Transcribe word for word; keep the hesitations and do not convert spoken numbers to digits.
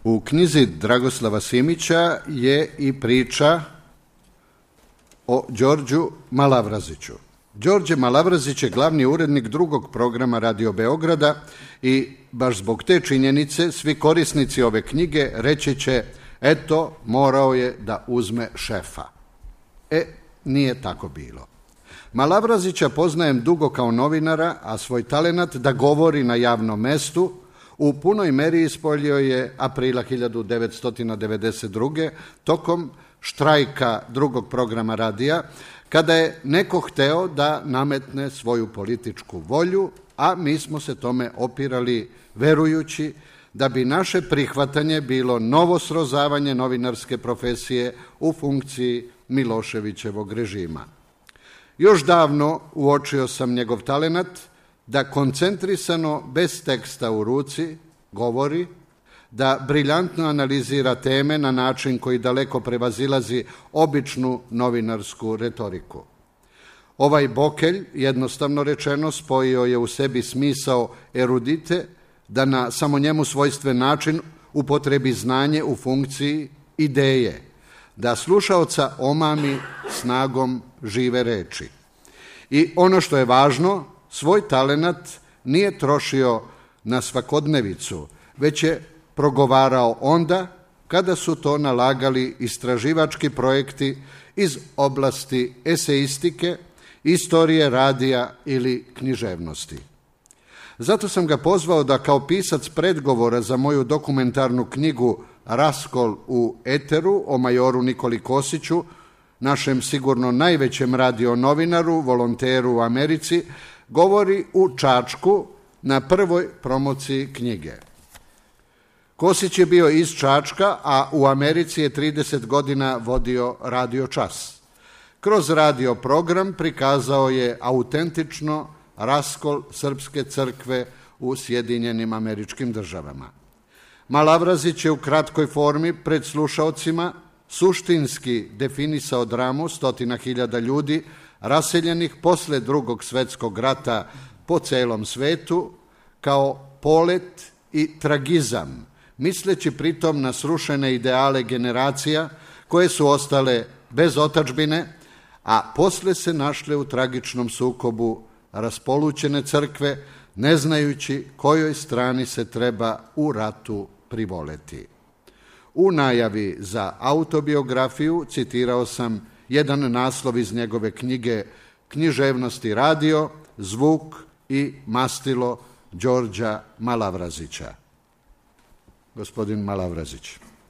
U knjizi Dragoslava Simića je i priča o Đorđu Malavraziću. Đorđe Malavrazić je glavni urednik drugog programa Radio Beograda i baš zbog te činjenice svi korisnici ove knjige reći će eto, morao je da uzme šefa. E, nije tako bilo. Malavrazića poznajem dugo kao novinara, a svoj talenat da govori na javnom mestu u punoj meri ispoljio je aprila hiljadu devetsto devedeset druge. tokom štrajka drugog programa radija, kada je neko hteo da nametne svoju političku volju, a mi smo se tome opirali verujući da bi naše prihvatanje bilo novo srozavanje novinarske profesije u funkciji Miloševićevog režima. Još davno uočio sam njegov talenat da koncentrisano, bez teksta u ruci, govori, da briljantno analizira teme na način koji daleko prevazilazi običnu novinarsku retoriku. Ovaj bokelj, jednostavno rečeno, spojio je u sebi smisao erudite da na samo njemu svojstven način upotrebi znanje u funkciji ideje, da slušaoca omami snagom žive reči. I ono što je važno, svoj talenat nije trošio na svakodnevicu, već je progovarao onda kada su to nalagali istraživački projekti iz oblasti eseistike, istorije radija ili književnosti. Zato sam ga pozvao da kao pisac predgovora za moju dokumentarnu knjigu Raskol u eteru o majoru Nikoli Kosiću, našem sigurno najvećem radio novinaru, volonteru u Americi, govori u Čačku na prvoj promociji knjige. Kosić je bio iz Čačka, a u Americi je trideset godina vodio Radio Čas. Kroz radio program prikazao je autentično raskol Srpske crkve u Sjedinjenim Američkim Državama. Malavrazić je u kratkoj formi pred slušaocima suštinski definisao dramu stotina hiljada ljudi raseljenih posle Drugog svetskog rata po celom svetu kao polet i tragizam, misleći pritom na srušene ideale generacija koje su ostale bez otadžbine, a posle se našle u tragičnom sukobu raspolućene crkve, ne znajući kojoj strani se treba u ratu privoleti. U najavi za autobiografiju citirao sam jedan naslov iz njegove knjige Književnosti radio, zvuk i mastilo Đorđa Malavrazića. Gospodin Malavrazić.